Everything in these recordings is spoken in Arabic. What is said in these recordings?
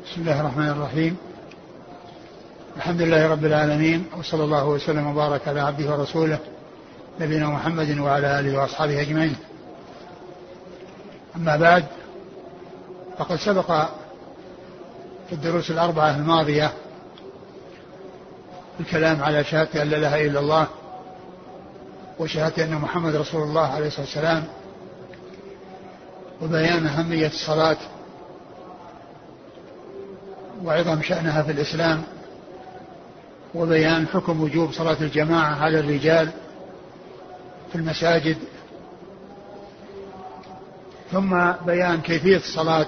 بسم الله الرحمن الرحيم. الحمد لله رب العالمين، وصلى الله وسلم وبارك على عبده ورسوله نبينا محمد وعلى آله وأصحابه أجمعين. أما بعد، فقد سبق في الدروس الأربعة الماضية الكلام على شهادة أن لا إله إلا الله وشهادة أن محمد رسول الله عليه الصلاة والسلام، وبيان أهمية الصلاة وعظم شأنها في الإسلام، وبيان حكم وجوب صلاة الجماعة على الرجال في المساجد، ثم بيان كيفية الصلاة،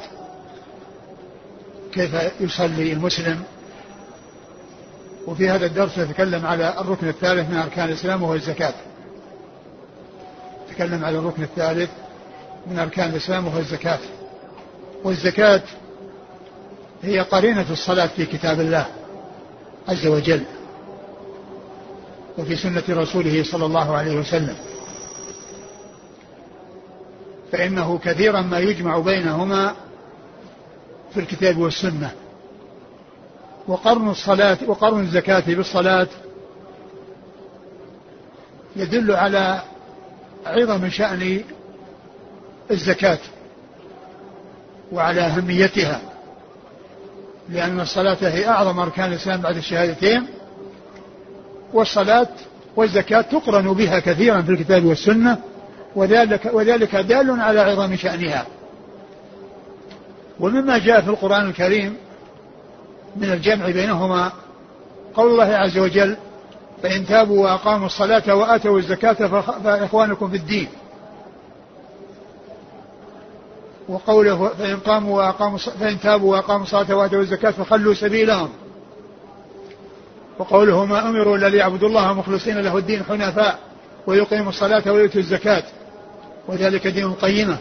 كيف يصلي المسلم. وفي هذا الدرس نتكلم على الركن الثالث من أركان الإسلام وهو الزكاة. نتكلم على الركن الثالث من أركان الإسلام وهو الزكاة. والزكاة هي قرينة الصلاة في كتاب الله عز وجل وفي سنة رسوله صلى الله عليه وسلم، فإنه كثيرا ما يجمع بينهما في الكتاب والسنة. وقرن الزكاة بالصلاة يدل على عظم شأن الزكاة وعلى أهميتها، لأن الصلاة هي أعظم أركان الإسلام بعد الشهادتين، والصلاة والزكاة تقرن بها كثيرا في الكتاب والسنة، وذلك دال على عظم شأنها. ومما جاء في القرآن الكريم من الجمع بينهما قول الله عز وجل: فإن تابوا وأقاموا الصلاة وآتوا الزكاة فإخوانكم في الدين. وقوله: فإن تابوا وأقاموا الصلاة وآتوا الزكاة فخلوا سبيلهم. وقوله: ما أمروا إلا ليعبدوا الله مخلصين له الدين حنفاء ويقيموا الصلاة ويؤتوا الزكاة وذلك دين القيمة.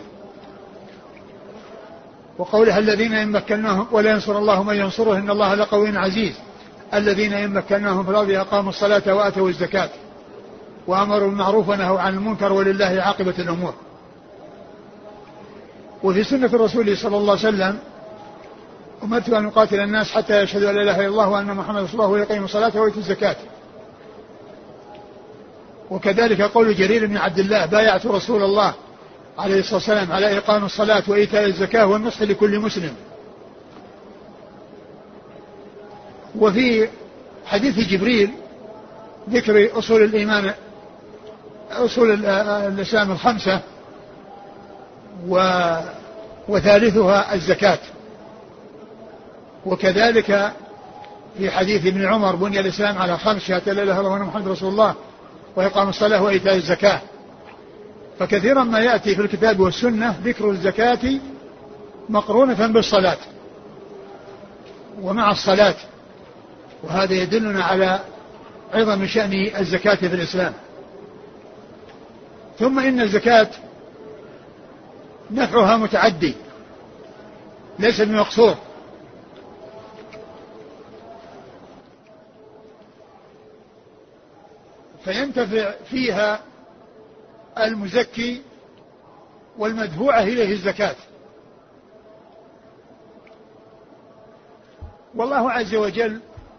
وقولها: الذين إن مكناهم ولا ينصر الله من ينصره إن الله لقوي عزيز. الذين إن مكناهم في الأرض أقاموا الصلاة وآتوا الزكاة وأمروا بالمعروف ونهوا عن المنكر ولله عاقبة الأمور. وفي سنة الرسول صلى الله عليه وسلم: أمرت أن أقاتل الناس حتى يشهدوا أن لا إله إلا الله وأن محمد رسول الله ويقيموا الصلاة ويؤتوا الزكاة. وكذلك قول جرير بن عبد الله: بايعت رسول الله عليه الصلاة والسلام على إقام الصلاة وإيتاء الزكاة والنصح لكل مسلم. وفي حديث جبريل ذكر أصول الإيمان، أصول الإسلام الخمسة، وثالثها الزكاة. وكذلك في حديث ابن عمر: بني الإسلام على خمس: شهادة لا إله إلا الله وأن محمد رسول الله وإقام الصلاة وإيتاء الزكاة. فكثيرا ما يأتي في الكتاب والسنة ذكر الزكاة مقرونة بالصلاة ومع الصلاة، وهذا يدلنا على عظم شأن الزكاة في الإسلام. ثم إن الزكاة نفعها متعدي ليس بمقصور، فينتفع فيها المزكي والمدفوعة إليه الزكاة. والله عز وجل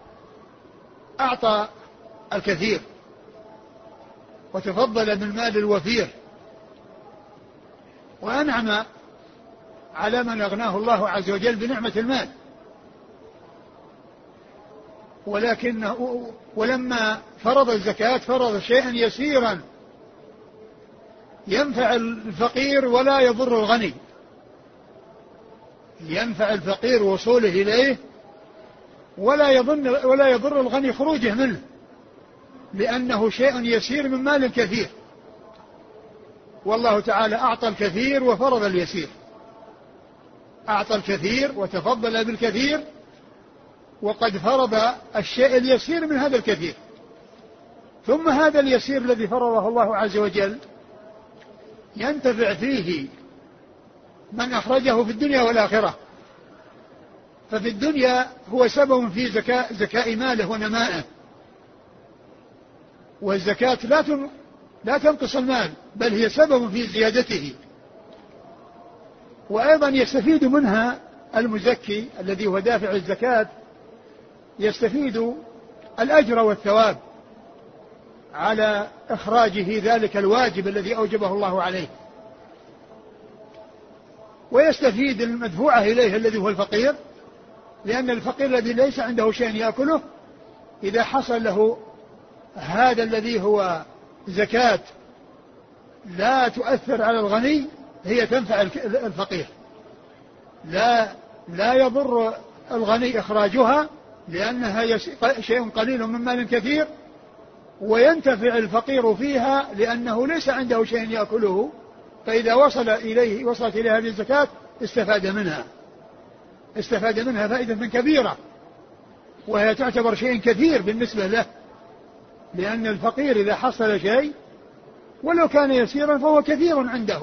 أعطى الكثير وتفضل بالمال الوفير، وأنعم على من أغناه الله عز وجل بنعمة المال، ولما فرض الزكاة فرض شيئا يسيرا ينفع الفقير ولا يضر الغني، ينفع الفقير وصوله إليه ولا يضر الغني خروجه منه، لأنه شيء يسير من مال كثير. والله تعالى أعطى الكثير وفرض اليسير، أعطى الكثير وتفضل بالكثير، وقد فرض الشيء اليسير من هذا الكثير. ثم هذا اليسير الذي فرضه الله عز وجل ينتفع فيه من أخرجه في الدنيا والآخرة. ففي الدنيا هو سبب في زكاء ماله ونمائه، والزكاة لا تنقص المال بل هي سبب في زيادته. وأيضا يستفيد منها المزكي الذي هو دافع الزكاة يستفيد الأجر والثواب على إخراجه ذلك الواجب الذي أوجبه الله عليه، ويستفيد المدفوعة إليه الذي هو الفقير، لأن الفقير الذي ليس عنده شيء يأكله إذا حصل له هذا الذي هو زكاة لا تؤثر على الغني هي تنفع الفقير، لا يضر الغني إخراجها لأنها شيء قليل من مال كثير، وينتفع الفقير فيها لأنه ليس عنده شيء يأكله، فإذا وصلت إليه هذه الزكاة استفاد منها فائدة كبيرة، وهي تعتبر شيء كثير بالنسبة له، لأن الفقير إذا حصل شيء ولو كان يسيرا فهو كثير عنده.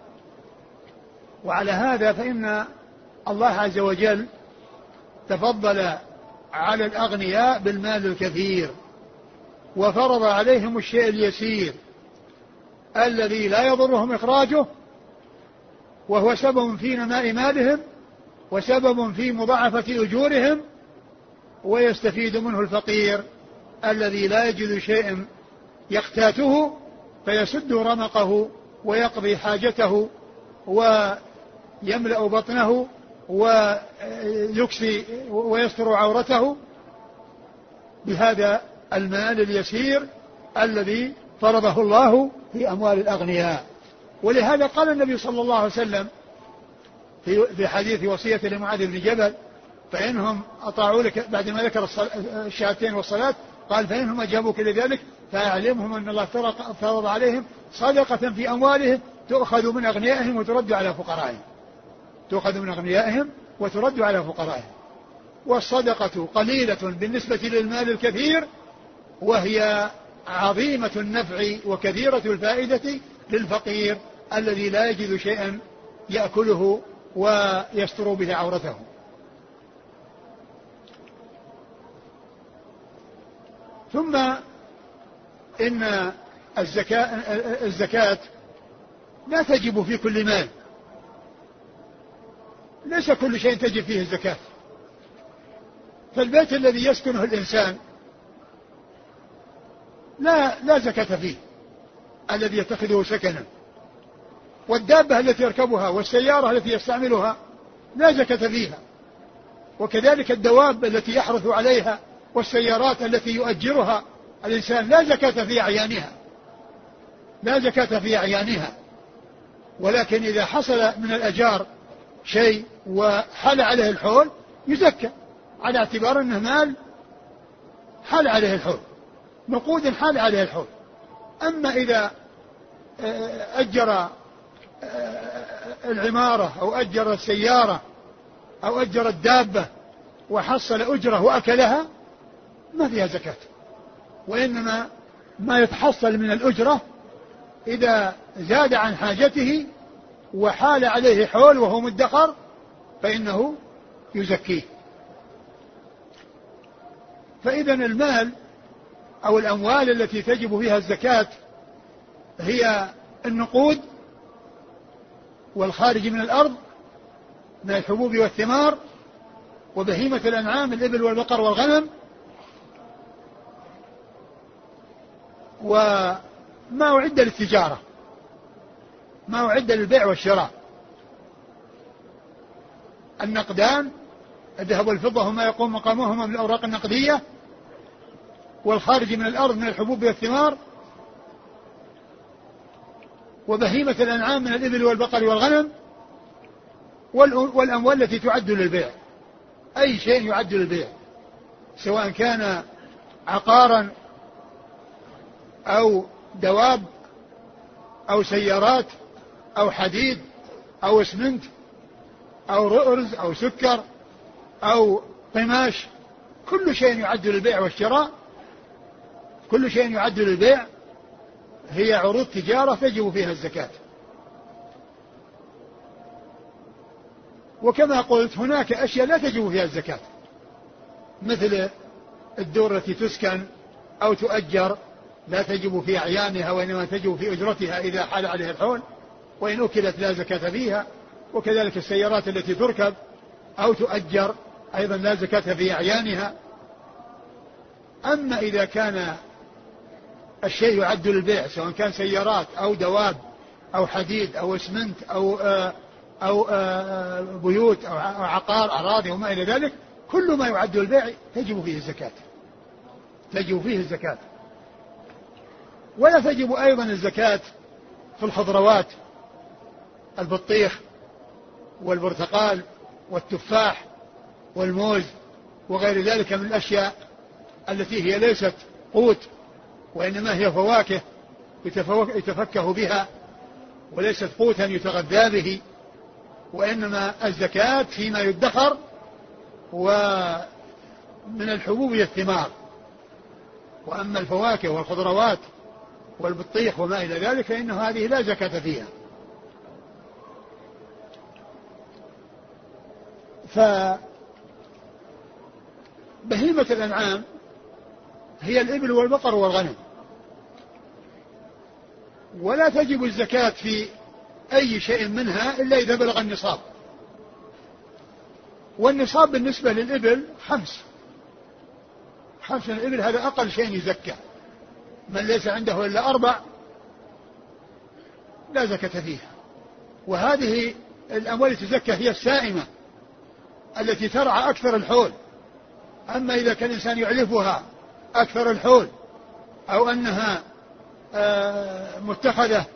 وعلى هذا فإن الله عز وجل تفضل على الأغنياء بالمال الكثير، وفرض عليهم الشيء اليسير الذي لا يضرهم إخراجه، وهو سبب في نماء مالهم وسبب في مضاعفة أجورهم، ويستفيد منه الفقير الذي لا يجد شيء يقتاته فيسد رمقه ويقضي حاجته ويملأ بطنه ويكسي ويستر عورته بهذا المال اليسير الذي فرضه الله في أموال الأغنياء. ولهذا قال النبي صلى الله عليه وسلم في حديث وصية لمعاذ بن جبل: فإنهم أطاعوا لك، بعدما ذكر الشهادتين والصلاة قال: فإنهم أجابوك لذلك فأعلمهم أن الله فرض عليهم صدقة في أموالهم تؤخذ من أغنيائهم وترد على فقرائهم. والصدقة قليلة بالنسبة للمال الكثير، وهي عظيمة النفع وكثيرة الفائدة للفقير الذي لا يجد شيئا يأكله ويستر به عورته. ثم إن الزكاة لا تجب في كل مال، ليس كل شيء تجب فيه الزكاة. فالبيت الذي يسكنه الإنسان لا زكاة فيه، الذي يتخذه سكنا، والدابة التي يركبها والسيارة التي يستعملها لا زكاة فيها، وكذلك الدواب التي يحرث عليها والسيارات التي يؤجرها الإنسان لا زكاة في أعيانها. ولكن إذا حصل من الأجار شيء وحال عليه الحول يزكى على اعتبار أنه مال حال عليه الحول، نقود حال عليه الحول. أما إذا أجر العمارة أو أجر السيارة أو أجر الدابة وحصل أجره وأكلها ما فيها زكاة، وإنما ما يتحصل من الأجرة إذا زاد عن حاجته وحال عليه حول وهو مدخر فإنه يزكيه. فإذا المال أو الأموال التي تجب فيها الزكاة هي النقود والخارج من الأرض من الحبوب والثمار وبهيمة الأنعام الإبل والبقر والغنم، وما أعد للتجارة، ما أعد للبيع والشراء، النقدان الذهب والفضة وما يقوم مقامهما من الأوراق النقدية، والخارج من الأرض من الحبوب والثمار، وبهيمة الأنعام من الإبل والبقر والغنم، والأموال التي تعد للبيع. أي شيء يعد للبيع سواء كان عقارا أو دواب أو سيارات أو حديد أو اسمنت أو رؤرز أو سكر أو قماش، كل شيء يعد للبيع والشراء، كل شيء يعد للبيع هي عروض تجارة تجب فيها الزكاة. وكما قلت هناك أشياء لا تجب فيها الزكاة، مثل الدور التي تسكن أو تؤجر لا تجب في أعيانها وإنما تجب في أجرتها إذا حال عليها الحول، وإن أكلت لا زكاة فيها. وكذلك السيارات التي تركب أو تؤجر أيضا لا زكاة في أعيانها. أما إذا كان الشيء يعد للبيع سواء كان سيارات أو دواب أو حديد أو اسمنت أو بيوت أو عقار أراضي وما إلى ذلك، كل ما يعد للبيع تجب فيه الزكاة، تجب فيه الزكاة. ولا تجب أيضا الزكاة في الخضروات، البطيخ والبرتقال والتفاح والموز وغير ذلك من الأشياء التي هي ليست قوت وإنما هي فواكه يتفكه بها وليست قوتا يتغذى به، وإنما الزكاة فيما يدخر ومن الحبوب والثمار. وأما الفواكه والخضروات والبطيخ وما إلى ذلك فإن هذه لا زكاة فيها. فبهيمة الأنعام هي الإبل والبقر والغنم، ولا تجب الزكاة في أي شيء منها إلا إذا بلغ النصاب. والنصاب بالنسبة للإبل 5 الإبل، هذا أقل شيء يزكى. من ليس عنده إلا 4 لا زكاة فيها. وهذه الأموال التي تزكى هي السائمة التي ترعى أكثر الحول. أما إذا كان الإنسان يعلفها أكثر الحول أو أنها متخذة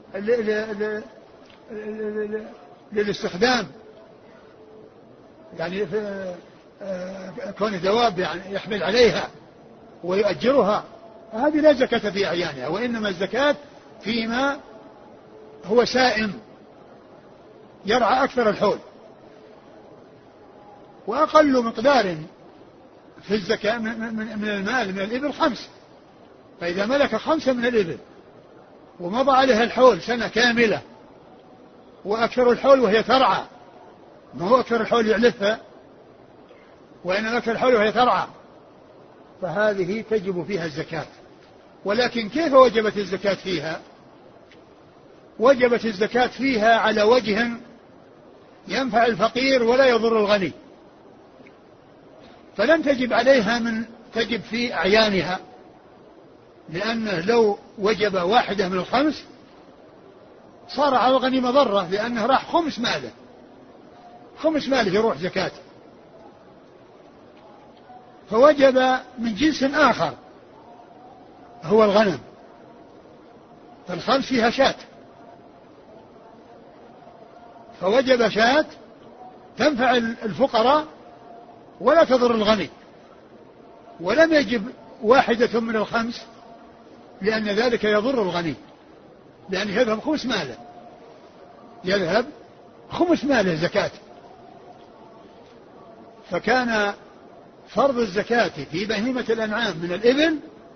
للاستخدام، يعني كون دواب يعني يحمل عليها ويؤجرها، هذه لا زكاة في أعيانها، وإنما الزكاة فيما هو سائم يرعى أكثر الحول. وأقل مقدار في الزكاة من المال من الإبل 5، فإذا ملك 5 من الإبل ومضى عليها الحول سنة كاملة وأكثر الحول وهي ترعى، ما هو أكثر الحول يعلفها وإنما أكثر الحول وهي ترعى، فهذه تجب فيها الزكاة. ولكن كيف وجبت الزكاة فيها؟ وجبت الزكاة فيها على وجه ينفع الفقير ولا يضر الغني، فلن تجب عليها تجب في أعيانها، لأنه لو وجب واحدة من 5 صار على الغني مضرة، لأنه راح خمس ماله يروح زكاة، فوجب من جنس آخر هو الغنم، فال5 فيها شاة، فوجب شاة تنفع الفقراء ولا تضر الغني. ولم يجب واحدة من 5 لأن ذلك يضر الغني، لأنه يذهب خمس ماله زكاة. فكان فرض الزكاة في بهيمة الأنعام من الإبل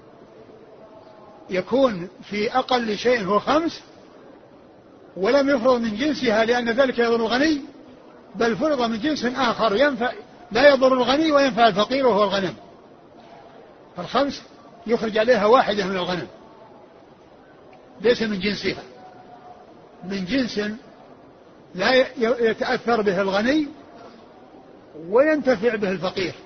يكون في أقل شيء هو 5، ولم يفرض من جنسها لأن ذلك يضر الغني، بل فرض من جنس آخر ينفع لا يضر الغني وينفع الفقير وهو الغنم. فال5 يخرج عليها واحدة من الغنم ليس من جنسها، من جنس لا يتأثر به الغني وينتفع به الفقير.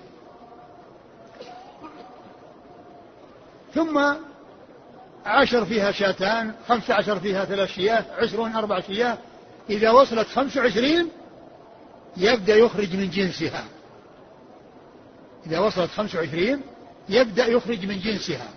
ثم 10 فيها شاتان، 15 فيها 3 شياه، 20 4 شياه، إذا وصلت 25 يبدأ يخرج من جنسها. إذا وصلت 25 يبدأ يخرج من جنسها،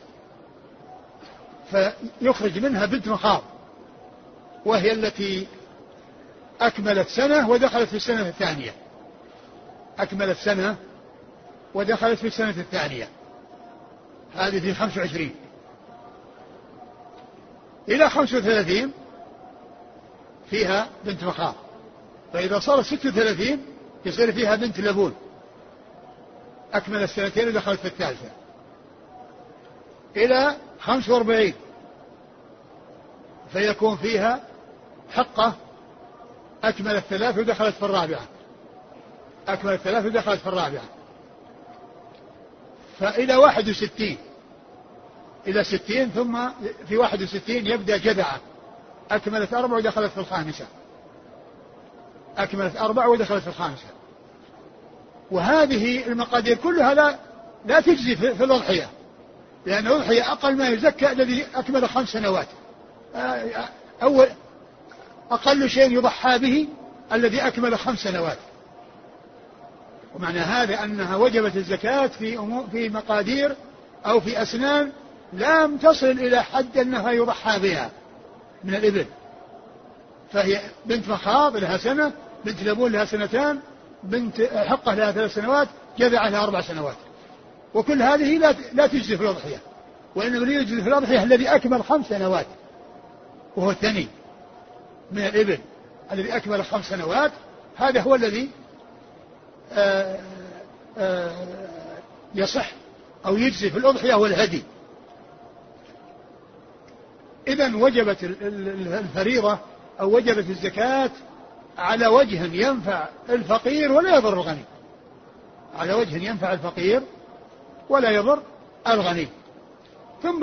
فيخرج منها بنت مخاض، وهي التي أكملت سنة ودخلت في السنة الثانية. أكملت سنة ودخلت في السنة الثانية، هذه في 25. إلى 35 فيها بنت مخاض، فإذا صارت 36 يصير فيها بنت لبون، أكمل السنتين ودخلت في الثالثة. إلى 45 فيكون فيها حقة، أكملت 3 ودخلت في الرابعة، أكملت 3 ودخلت في الرابعة. فإلى 61 إلى 60، ثم في 61 يبدأ جذعة، أكملت 4 ودخلت في الخامسة، أكملت 4 ودخلت في الخامسة. وهذه المقادير كلها لا تجزي في الأضحية، لأن الأضحية أقل ما يزكى الذي أكمل 5 سنوات. أول أقل شيء يضحى به الذي أكمل 5 سنوات. ومعنى هذا أنها وجبت الزكاة في مقادير أو في أسنان لم تصل إلى حد أنها يضحى بها من الإبل، فهي بنت مخاض لها سنة، بنت لبون لها 2 سنين، بنت حقة لها 3 سنوات، جذع لها 4 سنوات، وكل هذه لا تجزي في الأضحية، وإنما الذي يجزي في الأضحية الذي أكمل 5 سنوات، وهو الثاني من الإبل الذي أكمل 5 سنوات، هذا هو الذي يصح أو يجزي في الأضحية والهدي. إذن وجبت الفريضة أو وجبت الزكاة على وجه ينفع الفقير ولا يضر الغني، على وجه ينفع الفقير ولا يضر الغني. ثم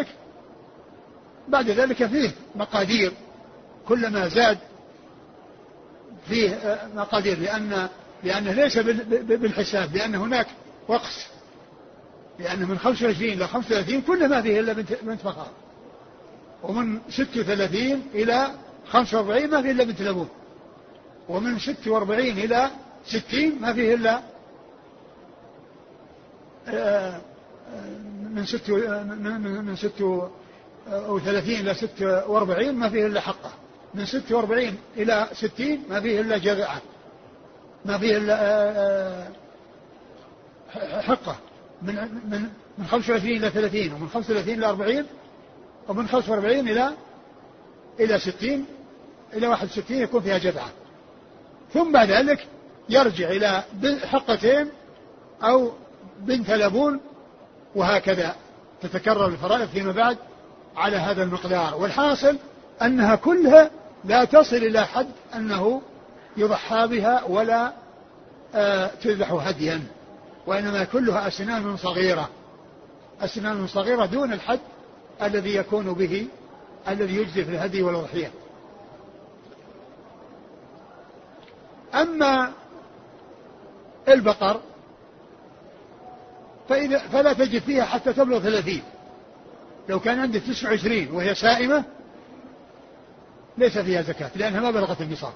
بعد ذلك فيه مقادير، كلما زاد فيه مقادير، لأنه ليس بالحساب، لأن هناك وقص، لأنه من 25 إلى 35 كل ما فيه إلا بنت مخاض، ومن 36 إلى 45 ما فيه إلا بنت لبون، ومن 46 إلى 60 ما فيه إلا من 36 إلى 46 ما فيه إلا حقة، من 46 إلى 60 ما فيه إلا جذعة، ما فيه إلا حقة، من 25 إلى 30، ومن 35 إلى 40، ومن 45 إلى 60 إلى 61 يكون فيها جذعة. ثم بعد ذلك يرجع إلى حقتين أو بنت لبون، وهكذا تتكرر الفرائض فيما بعد على هذا المقدار. والحاصل أنها كلها لا تصل إلى حد أنه يضحى بها ولا تذبح هديا، وإنما كلها أسنان صغيرة، أسنان صغيرة دون الحد الذي يكون به الذي يجزي في الهدي والأضحية. أما البقر فلا تجد فيها حتى تبلغ 30. لو كان عندك 29 وهي سائمة ليس فيها زكاة، لأنها ما بلغت النصاب،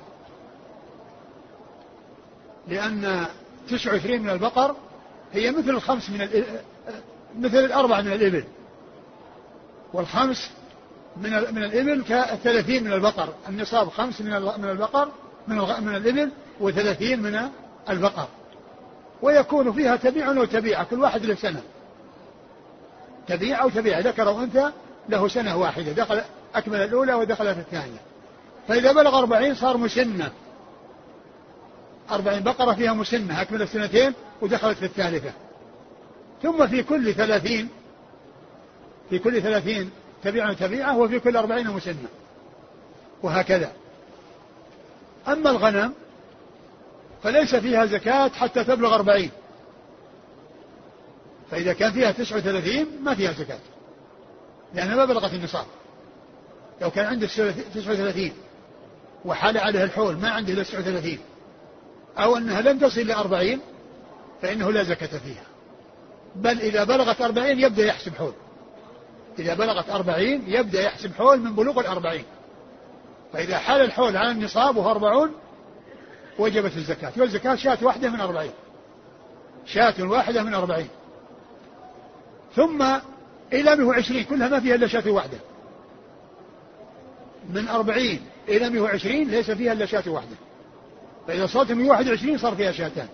لأن 29 من البقر هي مثل الخمس مثل الأربع من الإبل، والخمس من الإبل ك30 من البقر. النصاب 5 من البقر من الإبل و30 من البقر، ويكون فيها تبيع وتبيعة، كل واحد له سنة، تبيع أو تبيع، ذكر وأنثى له سنة واحدة، دخل أكمل الأولى ودخل في الثانية. فإذا بلغ 40 صار مسنة، 40 بقرة فيها مسنة، أكمل 2 ودخلت في الثالثة. ثم في كل 30 تبيع وتبيعة، وفي كل 40 مسنة، وهكذا. أما الغنم فليس فيها زكاة حتى تبلغ 40، فإذا كان فيها 39 ما فيها زكاة، لأنها ما بلغت النصاب. لو كان عندك 39 وحال عليها الحول ما عنده إلا 39، أو أنها لم تصل إلى 40، فإنه لا زكاة فيها، بل إذا بلغت 40 يبدأ يحسب حول، إذا بلغت 40 يبدأ يحسب حول من بلوغ 40، فإذا حال الحول على النصاب وهو 40 وجبت الزكاة، والزكاة شاة واحدة من 40، شاة واحدة من 40. ثم إلى 120 كلها ما فيها إلا شاة واحدة، من 40 إلى 120 ليس فيها إلا شاة واحدة، فإذا صارت 121 صار فيها شاتان.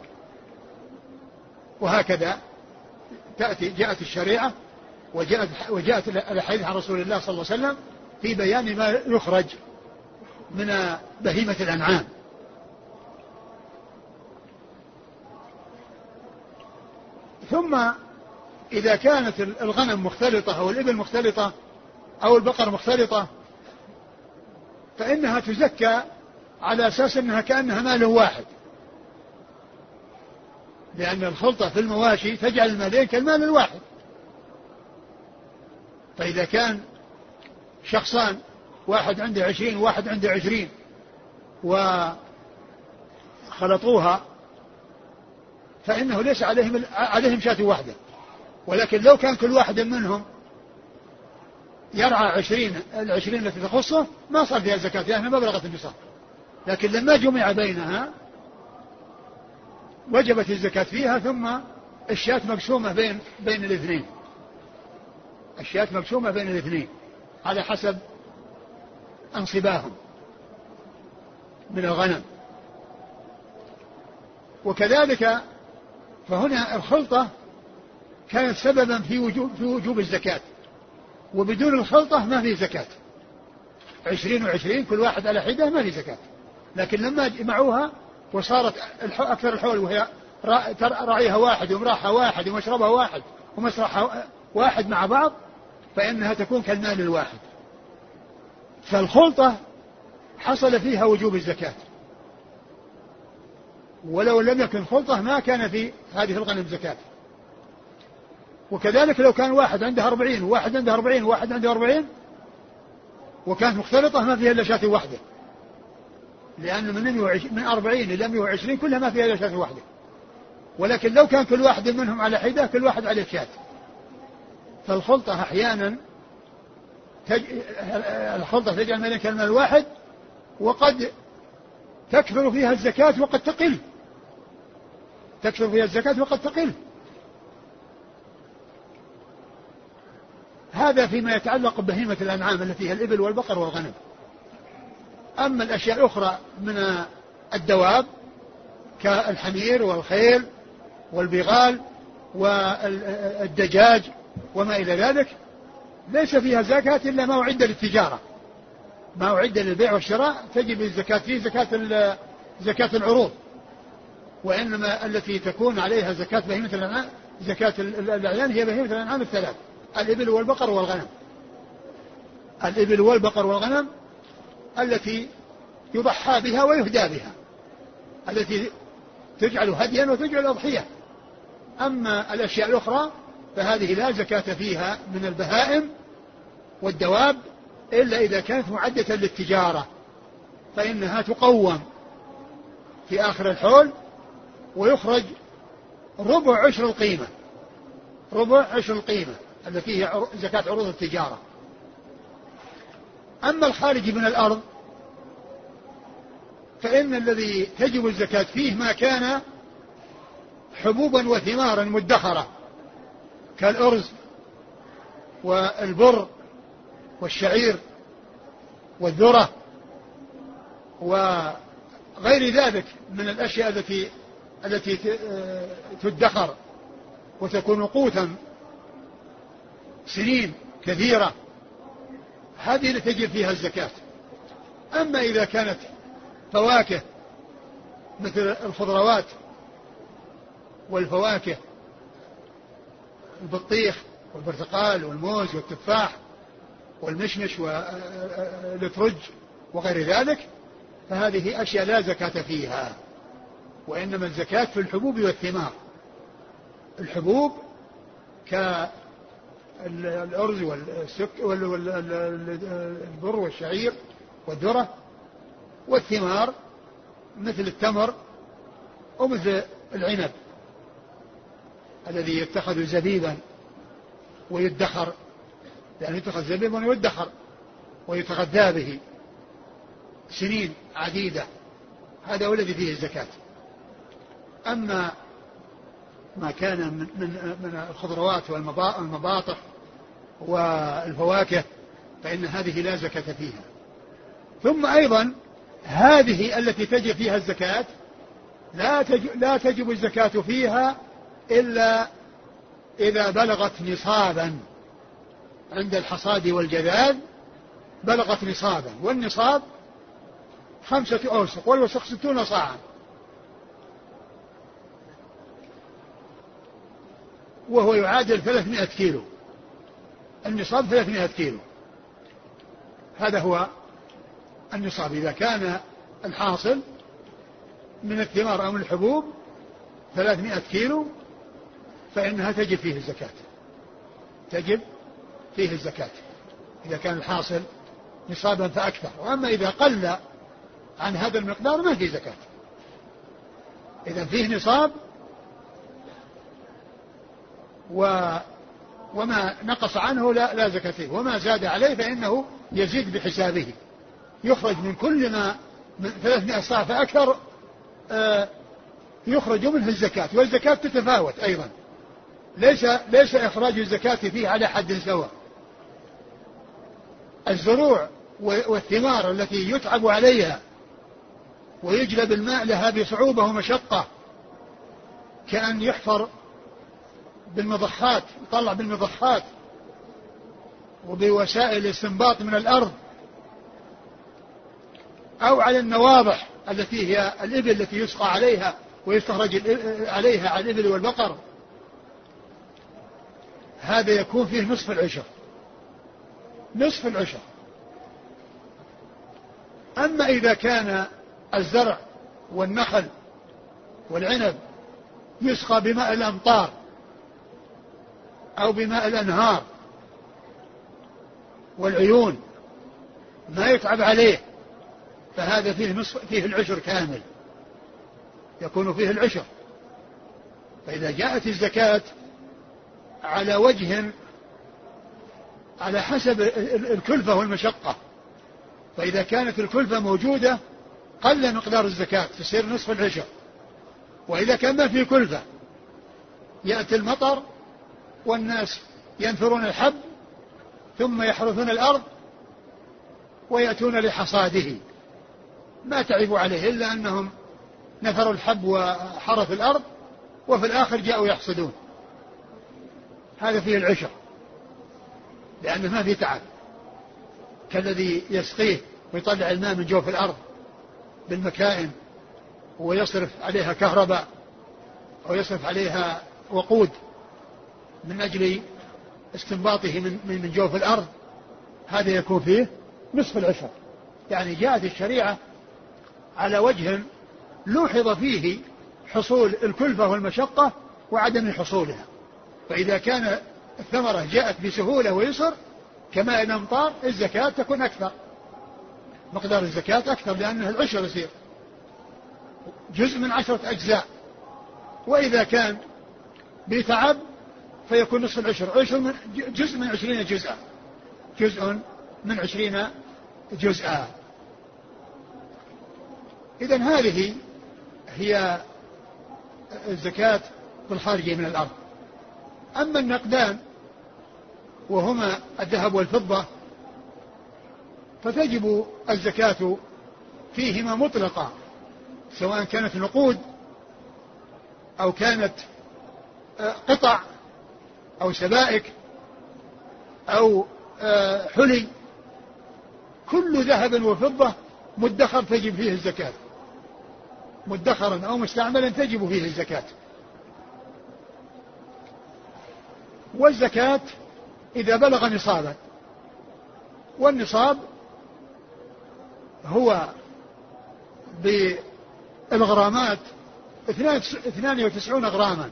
وهكذا جاءت الشريعة وجاءت الحديث عن رسول الله صلى الله عليه وسلم في بيان ما يخرج من بهيمة الأنعام. ثم إذا كانت الغنم مختلطة أو الإبل مختلطة أو البقر مختلطة فإنها تزكى على أساس أنها كأنها مال واحد، لأن الخلطة في المواشي تجعل المالين كالمال الواحد. فإذا كان شخصان، واحد عنده 20 وواحد عنده 20، وخلطوها فإنه ليس عليهم شاة واحدة. ولكن لو كان كل واحد منهم يرعى 20 التي تخصه ما صار فيها زكاة لأنها ما بلغت النصاب. لكن لما جمع بينها وجبت الزكاة فيها، ثم الشاة مقسومة بين الاثنين، الشاة مقسومة بين الاثنين على حسب أنصباهم من الغنم. وكذلك فهنا الخلطة كانت سببا في وجوب الزكاة، وبدون الخلطة ما في زكاة. 20 و20 كل واحد على حدة ما في زكاة. لكن لما جمعوها وصارت أكثر الحول وهي راعيها واحد ومراحها واحد ومشربها واحد ومسرحها واحد مع بعض، فإنها تكون كالمال الواحد. فالخلطة حصل فيها وجوب الزكاة، ولو لم يكن خلطة ما كان في هذه الغنم زكاة. وكذلك لو كان واحد عنده 40 وواحد عنده 40 وواحد عنده 40 وكانت مختلطة ما فيها إلا شاة واحدة، لأن من 40 إلى 120 كلها ما فيها إلا شاة واحدة. ولكن لو كان كل واحد منهم على حدة كل واحد عليه شاة. فالخلطة أحيانا الخلطة تجعل من المال الواحد، وقد تكثر فيها الزكاة وقد تقل، تكثر فيها الزكاة وقد تقل. هذا فيما يتعلق ببهيمة الأنعام التي هي الإبل والبقر والغنم. أما الأشياء الأخرى من الدواب كالحمير والخيل والبغال والدجاج وما إلى ذلك ليس فيها زكاة إلا ما أعد للتجارة، ما أعد للبيع والشراء تجب الزكاة فيه زكاة العروض. وإنما التي تكون عليها زكاة بهيمة الأنعام زكاة الأعيان هي بهيمة الأنعام الثلاث: الإبل والبقر والغنم. الإبل والبقر والغنم التي يضحى بها ويهدى بها، التي تجعل هديا وتجعل أضحية. أما الأشياء الأخرى فهذه لا زكاة فيها من البهائم والدواب إلا إذا كانت معدة للتجارة، فإنها تقوم في آخر الحول ويخرج ربع عشر القيمة، ربع عشر القيمة التي هي زكاة عروض التجارة. أما الخارج من الأرض فإن الذي تجب الزكاة فيه ما كان حبوبا وثمارا مدخرة كالأرز والبر والشعير والذرة وغير ذلك من الأشياء التي تدخر وتكون قوتا سنين كثيرة، هذه اللي تجب فيها الزكاة. أما إذا كانت فواكه مثل الخضروات والفواكه البطيخ والبرتقال والموز والتفاح والمشمش والترج وغير ذلك، فهذه أشياء لا زكاة فيها، وإنما الزكاة في الحبوب والثمار. الحبوب كالأرز والبر والشعير والذرة، والثمار مثل التمر ومثل العنب الذي يتخذ زبيبا ويدخر، يعني يتخذ زبيبا ويدخر ويتغذى به سنين عديدة، هذا هو الذي فيه الزكاة. أما ما كان من الخضروات والمباطح والفواكه فإن هذه لا زكاة فيها. ثم أيضا هذه التي تجب فيها الزكاة لا تجب الزكاة فيها إلا إذا بلغت نصابا عند الحصاد والجذاذ، بلغت نصابا، والنصاب 5 أوسق، والوسق 60 صاعا، وهو يعادل 300 كيلو. النصاب 300 كيلو، هذا هو النصاب. إذا كان الحاصل من الثمار أو من الحبوب 300 كيلو فإنها تجب فيه الزكاة، تجب فيه الزكاة إذا كان الحاصل نصابا فأكثر. وأما إذا قل عن هذا المقدار ما فيه زكاة. إذا فيه نصاب وما نقص عنه لا زكاة فيه، وما زاد عليه فإنه يزيد بحسابه، يخرج من كل ما من 300 صاع فأكثر يخرج منه الزكاة، والزكاة تتفاوت أيضا، ليس إخراج الزكاة فيه على حد سواء. الزروع والثمار التي يتعب عليها ويجلب الماء لها بصعوبة ومشقة، كأن يحفر بالمضخات، يطلع بالمضخات وبوسائل الاستنباط من الأرض، أو على النواضح التي هي الإبل التي يسقى عليها ويستخرج عليها على الإبل والبقر، هذا يكون فيه نصف العشر، نصف العشر. أما إذا كان الزرع والنخل والعنب يسقى بماء الأمطار أو بماء الأنهار والعيون، ما يتعب عليه، فهذا فيه العشر كامل، يكون فيه العشر. فإذا جاءت الزكاة على وجه على حسب الكلفة والمشقة، فإذا كانت الكلفة موجودة قل مقدار الزكاة تصير نصف العشر. وإذا كان ما في كلفة، يأتي المطر والناس ينثرون الحب ثم يحرثون الأرض ويأتون لحصاده، ما تعبوا عليه إلا أنهم نثروا الحب وحرثوا الأرض، وفي الآخر جاءوا يحصدون، هذا فيه العشر، لأنه ما في تعب كالذي يسقيه ويطلع الماء من جوف الأرض بالمكائن ويصرف عليها كهرباء أو يصرف عليها وقود من أجل استنباطه من جوف الأرض، هذا يكون فيه نصف العشر. يعني جاءت الشريعة على وجه لوحظ فيه حصول الكلفة والمشقة وعدم حصولها. فإذا كان الثمرة جاءت بسهولة ويسر كماء الأمطار، الزكاة تكون أكثر، مقدار الزكاة أكثر، لأنه العشر يصير جزء من 10 أجزاء. وإذا كان بتعب فيكون نصف العشر، جزء من 20 جزءا، جزء من 20 جزءا. إذن هذه هي الزكاة بالخارج من الأرض. أما النقدان وهما الذهب والفضة فتجب الزكاة فيهما مطلقة، سواء كانت نقود أو كانت قطع أو سبائك أو حلي، كل ذهب وفضة مدخر تجب فيه الزكاة، مدخرا أو مستعملا تجب فيه الزكاة. والزكاة إذا بلغ نصابا، والنصاب هو بالغرامات 92 غراما،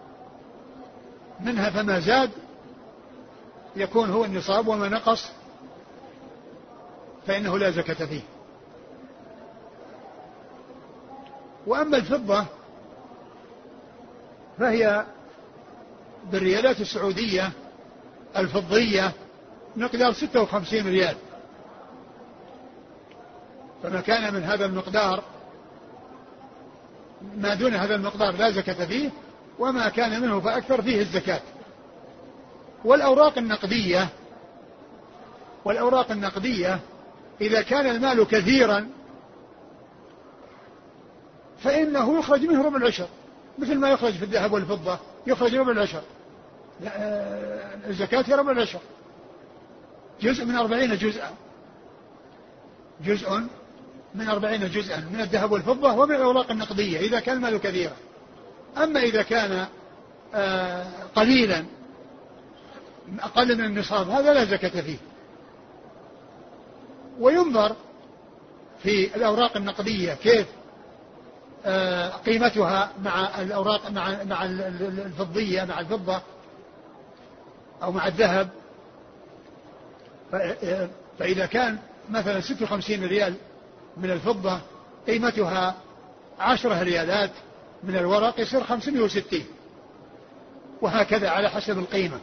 منها فما زاد يكون هو النصاب، وما نقص فإنه لا زكاة فيه. وأما الفضة فهي بالريالات السعودية الفضية مقدار 56 ريال، فما كان من هذا المقدار ما دون هذا المقدار لا زكاة فيه، وما كان منه فأكثر فيه الزكاة. والأوراق النقدية إذا كان المال كثيرا فإنه يخرج منه ربع العشر، مثل ما يخرج في الذهب والفضة، يخرج ربع العشر. الزكاة هي ربع العشر، جزء من 40 جزءا، جزء من 40 جزءا من الذهب والفضة ومن الأوراق النقدية إذا كان المال كثيرا. أما إذا كان قليلا أقل من النصاب هذا لا زكاة فيه. وينظر في الأوراق النقدية كيف قيمتها مع الأوراق مع الفضية، مع الفضة أو مع الذهب. فإذا كان مثلا 56 ريال من الفضة قيمتها 10 ريالات من الورق يصير 560، وهكذا على حسب القيمة.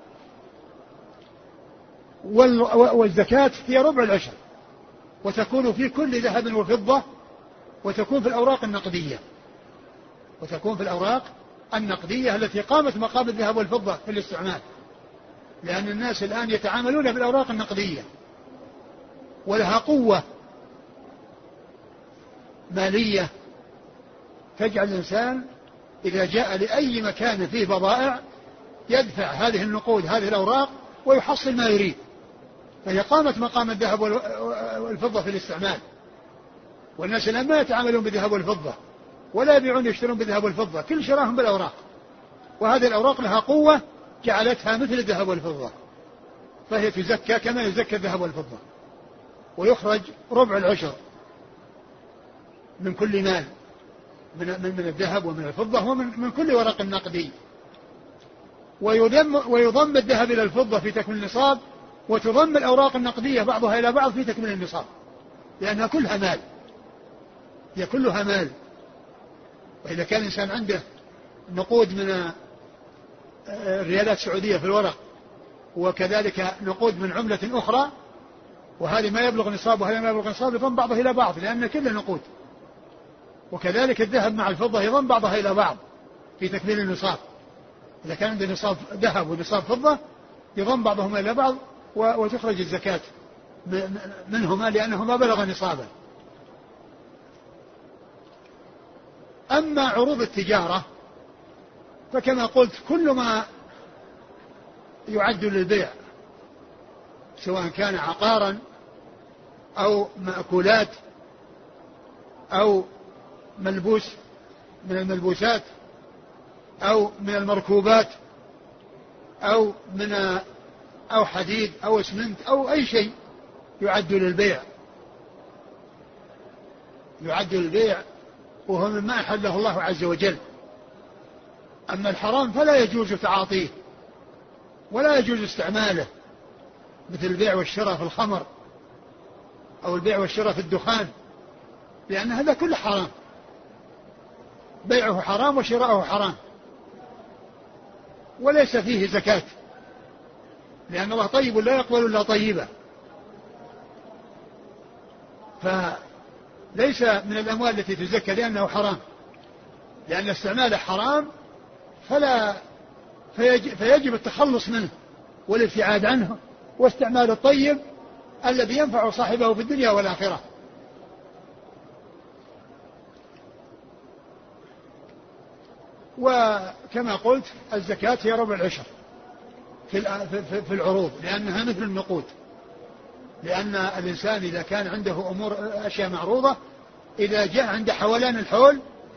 والزكاة هي ربع العشر، وتكون في كل ذهب وفضة، وتكون في الأوراق النقدية، وتكون في الأوراق النقدية التي قامت مقام الذهب والفضة في الاستعمال، لأن الناس الآن يتعاملون بالأوراق النقدية ولها قوة مالية تجعل الإنسان إذا جاء لأي مكان فيه بضائع يدفع هذه النقود هذه الأوراق ويحصل ما يريد، فهي قامت مقام الذهب والفضة في الاستعمال. والناس الآن ما يتعاملون بالذهب والفضة ولا يبيعون يشترون بالذهب والفضة، كل شراهم بالأوراق، وهذه الأوراق لها قوة جعلتها مثل الذهب والفضة، فهي تزكى كما يزكى الذهب والفضة، ويخرج ربع العشر من كل مال من الذهب ومن الفضة ومن كل ورق نقدي. ويضم الذهب إلى الفضة في تكميل النصاب، وتضم الأوراق النقدية بعضها إلى بعض في تكميل النصاب، لأنها كلها مال، هي كلها مال. وإذا كان الإنسان عنده نقود من الريالات السعودية في الورق، وكذلك نقود من عملة أخرى، وهذه ما يبلغ نصاب وهذا ما يبلغ نصاب، يضم بعضها إلى بعض لأن كلها نقود. وكذلك الذهب مع الفضة يضم بعضها إلى بعض في تكميل النصاب، إذا كان عنده نصاب ذهب ونصاب فضة يضم بعضهما إلى بعض وتخرج الزكاة منهما لأنهما بلغ نصابا. أما عروض التجارة فكما قلت كل ما يعد للبيع سواء كان عقارا أو مأكولات أو ملبوس من الملبوسات أو من المركوبات أو حديد أو اسمنت أو أي شيء يعد للبيع وهو مما أحله الله عز وجل. أما الحرام فلا يجوز تعاطيه ولا يجوز استعماله، مثل البيع والشراء في الخمر أو البيع والشراء في الدخان، لأن هذا كله حرام، بيعه حرام وشراءه حرام، وليس فيه زكاة، لأن الله طيب لا يقبل إلا طيبا، فليس من الأموال التي تزكى لأنه حرام، لأن استعماله حرام فيجب التخلص منه والابتعاد عنه، واستعمال الطيب الذي ينفع صاحبه في الدنيا والآخرة. وكما قلت الزكاة هي ربع العشر في العروض، لأنها مثل النقود، لأن الإنسان إذا كان عنده أشياء معروضة إذا جاء عند حولان الحول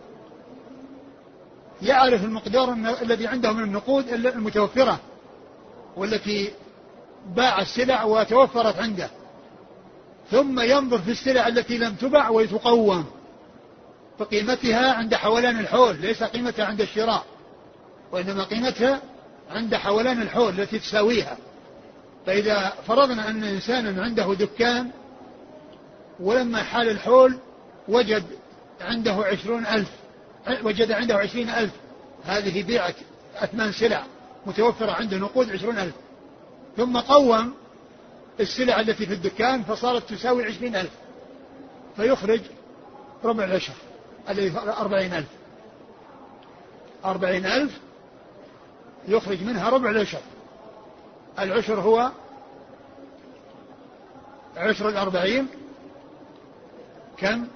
يعرف المقدار الذي عنده من النقود المتوفرة والتي باع السلع وتوفرت عنده، ثم ينظر في السلع التي لم تبع وتقوم فقيمتها عند حولان الحول، ليس قيمتها عند الشراء، وإنما قيمتها عند حولان الحول التي تساويها. فإذا فرضنا أن إنسانا عنده دكان ولما حال الحول وجد عنده 20,000 هذه بيعت أثمان سلع متوفرة عنده نقود 20,000، ثم قوم السلع التي في الدكان فصارت تساوي 20,000، فيخرج ربع العشر الذي 40,000 يخرج منها ربع العشر. العشر هو عشر 40 كم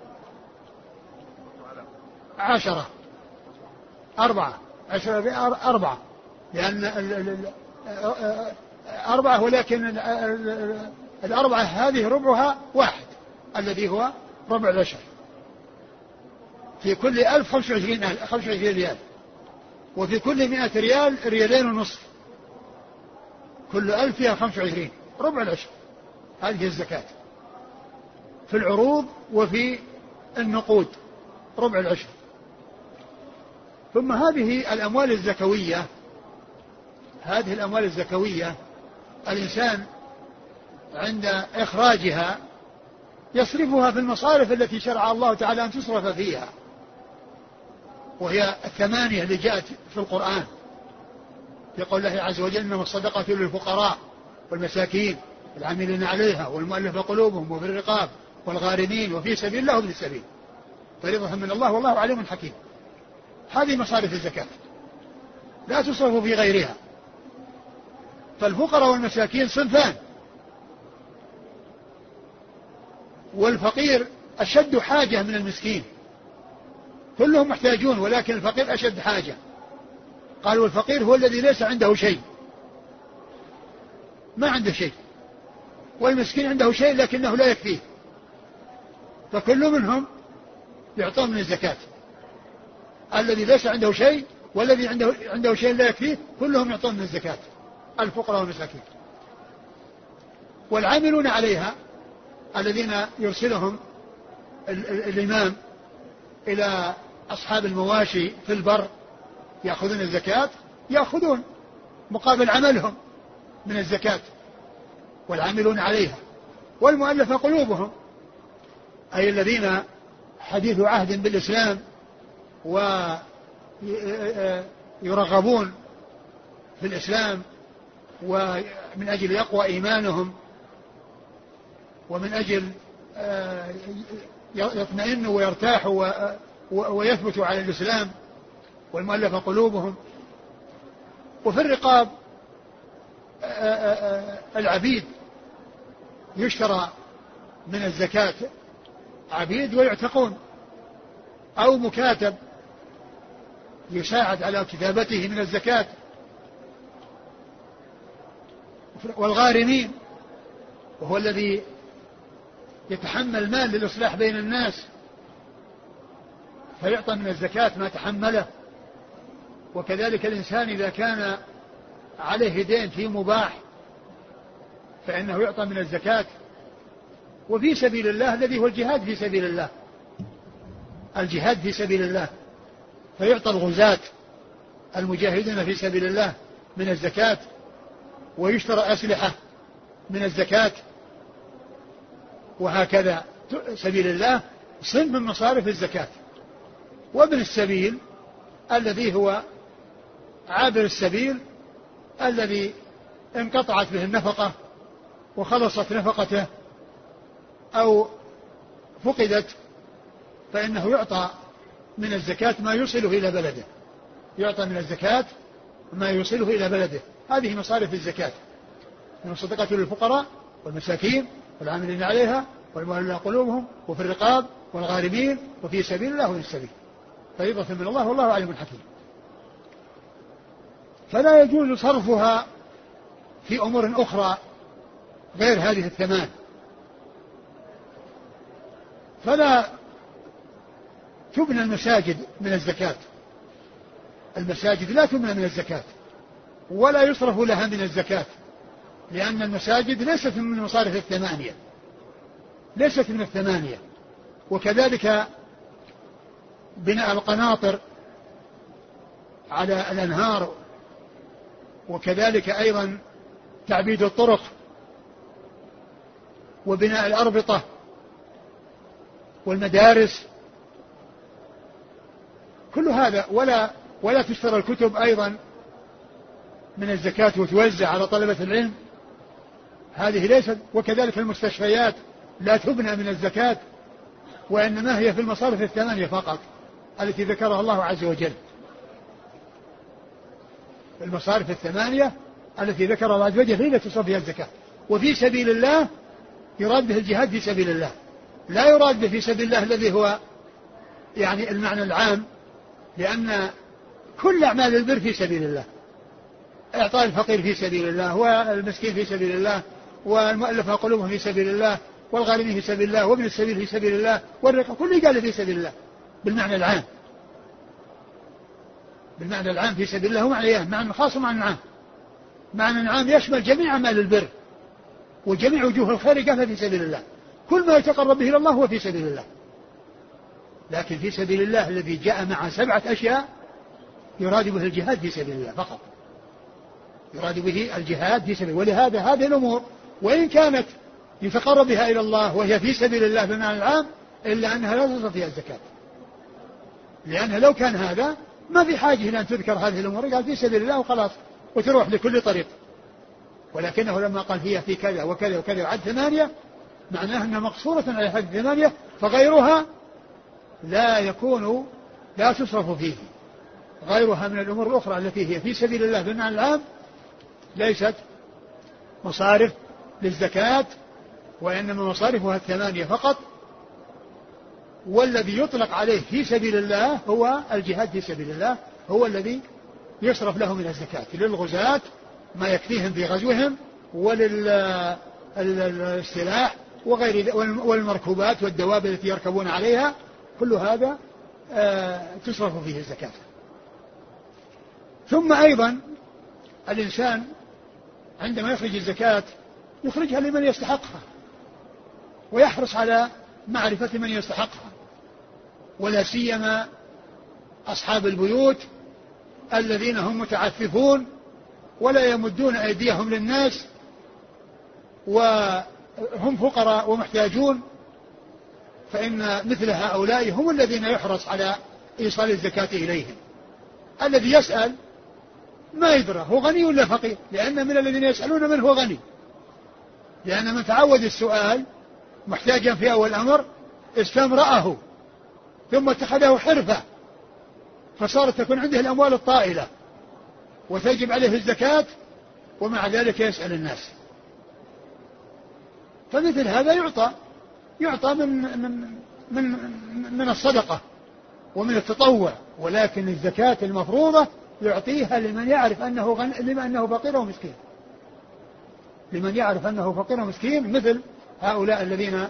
10 4 لأن 4 ولكن 4 هذه ربعها 1 الذي هو ربع العشر. في كل 1000 25 ريال، وفي كل 100 ريال 2.5 ريال، كل 1000 فيها 25 ربع العشر. هذه الزكاة في العروض وفي النقود ربع العشر. ثم هذه الأموال الزكوية الإنسان عند إخراجها يصرفها في المصارف التي شرع الله تعالى أن تصرف فيها، وهي 8 اللي جاءت في القرآن: في قول الله عز وجل إنما الصدقة للفقراء والمساكين العاملين عليها والمؤلف قلوبهم وفي الرقاب والغارمين وفي سبيل الله وابن السبيل فريضة من الله والله عليم حكيم. هذه مصارف الزكاة لا تصرف في غيرها. فالفقراء والمساكين صنفان، والفقير أشد حاجة من المسكين، كلهم محتاجون ولكن الفقير أشد حاجة. قالوا الفقير هو الذي ليس عنده شيء، ما عنده شيء، والمسكين عنده شيء لكنه لا يكفيه، فكل منهم يعطون من الزكاة. الذي ليس عنده شيء والذي عنده شيء لا يكفيه كلهم يعطون من الزكاة، الفقراء والمساكين. والعاملون عليها الذين يرسلهم الإمام إلى أصحاب المواشي في البر يأخذون الزكاة، يأخذون مقابل عملهم من الزكاة، والعاملون عليها. والمؤلف قلوبهم أي الذين حديث عهد بالإسلام ويرغبون في الإسلام ومن أجل يقوى إيمانهم ومن أجل يطمئنوا ويرتاحوا ويثبتوا على الإسلام، والمؤلف قلوبهم. وفي الرقاب العبيد يشترى من الزكاة عبيد ويعتقون، أو مكاتب يساعد على كتابته من الزكاة. والغارمين وهو الذي يتحمل مال للإصلاح بين الناس فيعطى من الزكاة ما تحمله. وكذلك الإنسان إذا كان عليه دين في مباح فإنه يعطى من الزكاة. وفي سبيل الله الذي هو الجهاد في سبيل الله، الجهاد في سبيل الله، فيعطى الغزاة المجاهدين في سبيل الله من الزكاة، ويشترى أسلحة من الزكاة. وهكذا سبيل الله صنف من مصارف الزكاة. وابن السبيل الذي هو عابر السبيل الذي انقطعت به النفقة وخلصت نفقته أو فقدت، فإنه يعطى من الزكاة ما يوصله إلى بلده، يعطى من الزكاة ما يوصله إلى بلده. هذه مصارف الزكاة، من الصدقة للفقراء والمساكين والعاملين عليها والمؤلفة قلوبهم وفي الرقاب والغارمين وفي سبيل الله وفي السبيل فريضة من الله والله عليم حكيم. فلا يجوز صرفها في أمور أخرى غير هذه الثمان. فلا تبنى المساجد من الزكاة، المساجد لا تبنى من الزكاة ولا يصرف لها من الزكاة، لأن المساجد ليست من المصارف الثمانية، ليست من الثمانية. وكذلك بناء القناطر على الأنهار، وكذلك أيضا تعبيد الطرق وبناء الأربطة والمدارس، كل هذا. ولا تشترى الكتب أيضا من الزكاة وتوزع على طلبة العلم، هذه ليست. وكذلك المستشفيات لا تبنى من الزكاة، وإنما هي في المصارف الثمانية فقط التي ذكرها الله عز وجل. المصارف الثمانية التي ذكرها الله عز وجل هي التي تصرف فيها الزكاة. وفي سبيل الله يراد به الجهاد في سبيل الله، لا يراد به في سبيل الله الذي هو يعني المعنى العام، لأن كل أعمال البر في سبيل الله، إعطاء الفقير في سبيل الله، والمسكين في سبيل الله، والمؤلفة قلوبهم في سبيل الله، والغارمين في سبيل الله، وابن السبيل في سبيل الله، والرقة، كل قال في سبيل الله بالمعنى العام، بالمعنى العام في سبيل الله. ومعنى معنى خاص ومعنى عام. معنى عام يشمل جميع أعمال البر وجميع وجوه الخير قال في سبيل الله، كل ما يتقرب به إلى الله هو في سبيل الله. لكن في سبيل الله الذي جاء مع 7 أشياء يراد به الجهاد في سبيل الله فقط، يراد به الجهاد في سبيل. ولهذا هذه الأمور وإن كانت يتقرب بها إلى الله وهي في سبيل الله بالمعنى العام، إلا أنها لا تصرف فيها الزكاة، لأنها لو كان هذا ما في حاجة إلى أن تذكر هذه الأمور، قال في سبيل الله وخلاص وتروح لكل طريق. ولكنه لما قال هي في كذا وكذا وكذا وعد 8 معناه أنها مقصورة على حد 8 فغيرها لا تصرف فيه. غيرها من الأمور الأخرى التي هي في سبيل الله بالمعنى العام ليست مصارف للزكاة، وإنما مصارفها 8 فقط. والذي يطلق عليه في سبيل الله هو الجهاد في سبيل الله، هو الذي يصرف له من الزكاة للغزاة ما يكفيهم في غزوهم، وللسلاح وغير والمركوبات والدواب التي يركبون عليها، كل هذا تصرف فيه الزكاة. ثم أيضا الإنسان عندما يخرج الزكاة يخرجها لمن يستحقها، ويحرص على معرفة من يستحقها، ولا سيما أصحاب البيوت الذين هم متعففون ولا يمدون أيديهم للناس وهم فقراء ومحتاجون، فإن مثل هؤلاء هم الذين يحرص على إيصال الزكاة إليهم. الذي يسأل ما يدرى هو غني ولا فقير، لأن من الذين يسألون من هو غني، لأن من تعود السؤال محتاجا في أول الأمر استمرأه ثم اتخذه حرفة، فصارت تكون عنده الأموال الطائلة وتجب عليه الزكاة، ومع ذلك يسأل الناس. فمثل هذا يعطى من الصدقة ومن التطوع، ولكن الزكاة المفروضة يعطيها لمن يعرف أنه أنه فقير ومسكين، لمن يعرف أنه فقير ومسكين، مثل هؤلاء الذين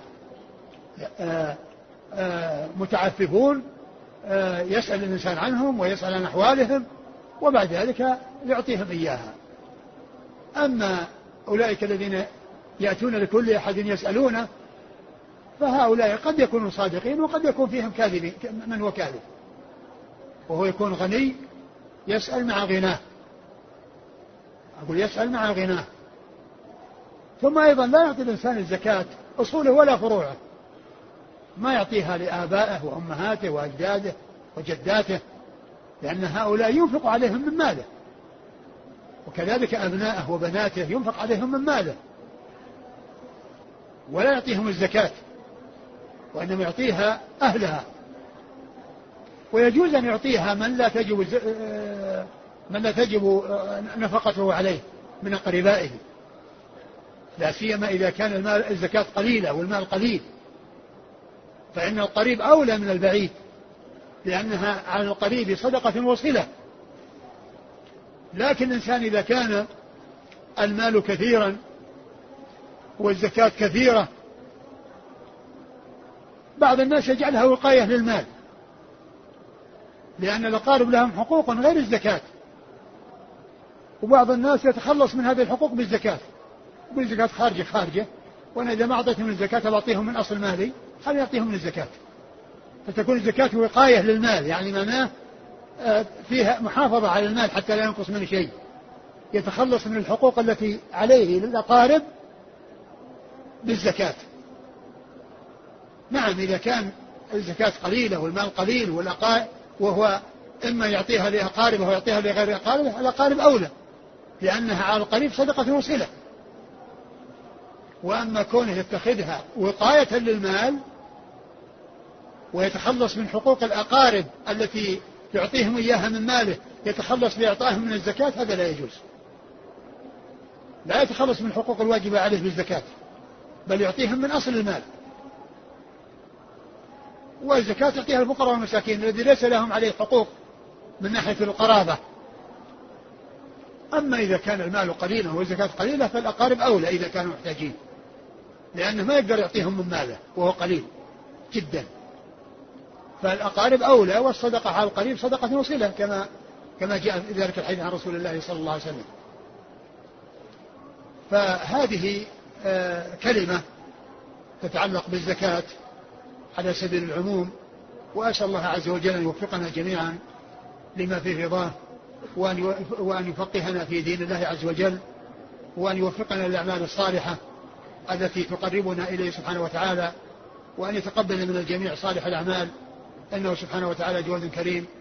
متعففون يسأل الإنسان عنهم ويسأل عن أحوالهم وبعد ذلك يعطيهم إياها. أما أولئك الذين يأتون لكل أحد يسألونه فهؤلاء قد يكونوا صادقين وقد يكون فيهم كاذبين، من هو كاذب، وهو يكون غني يسأل مع غناه، أقول يسأل مع غناه. ثم أيضا لا يعطي الإنسان الزكاة أصوله ولا فروعه، ما يعطيها لآبائه وأمهاته وأجداده وجداته، لأن هؤلاء ينفق عليهم من ماله، وكذلك أبناءه وبناته ينفق عليهم من ماله، ولا يعطيهم الزكاة، وإنما يعطيها أهلها. ويجوز أن يعطيها من لا تجب نفقته عليه من أقربائه، لا سيما إذا كان الزكاة قليلة والمال قليل، فإن القريب أولى من البعيد، لأنها على القريب صدقة وصلة. لكن الإنسان إذا كان المال كثيرا والزكاة كثيرة، بعض الناس يجعلها وقاية للمال، لأن الأقارب لهم حقوق غير الزكاة، وبعض الناس يتخلص من هذه الحقوق بالزكاة، بالزكاة خارجة، وأنا إذا ما أعطيتهم من الزكاة بعطيهم من أصل مالي، خلي يعطيهم من الزكاة، فتكون الزكاة وقاية للمال، يعني معناه فيها محافظة على المال حتى لا ينقص منه شيء، يتخلص من الحقوق التي عليه للأقارب بالزكاة. نعم إذا كان الزكاة قليلة والمال قليل وهو إما يعطيها لأقاربه ويعطيها لغير أقاربه، الأقارب أولى، لأنها على القريب صدقة وصلة. وأما كونه يتخذها وقاية للمال ويتخلص من حقوق الأقارب التي يعطيهم إياها من ماله، يتخلص بإعطائهم من الزكاة، هذا لا يجوز، لا يتخلص من الحقوق الواجبة عليه بالزكاة، بل يعطيهم من أصل المال. والزكاة تعطيها الفقراء والمساكين الذي ليس لهم عليه حقوق من ناحية القرابة. أما إذا كان المال قليلا والزكاة قليلة فالأقارب أولى إذا كانوا محتاجين، لأنه ما يقدر يعطيهم من ماله وهو قليل جدا، فالأقارب أولى، والصدقة على القريب صدقة وصلة كما جاء في ذلك الحديث عن رسول الله صلى الله عليه وسلم. فهذه كلمة تتعلق بالزكاة على سبيل العموم، وأسأل الله عز وجل أن يوفقنا جميعا لما فيه رضاه، وأن يفقهنا في دين الله عز وجل، وأن يوفقنا للأعمال الصالحة التي تقربنا إليه سبحانه وتعالى، وأن يتقبل من الجميع صالح الأعمال، إنه سبحانه وتعالى جواد كريم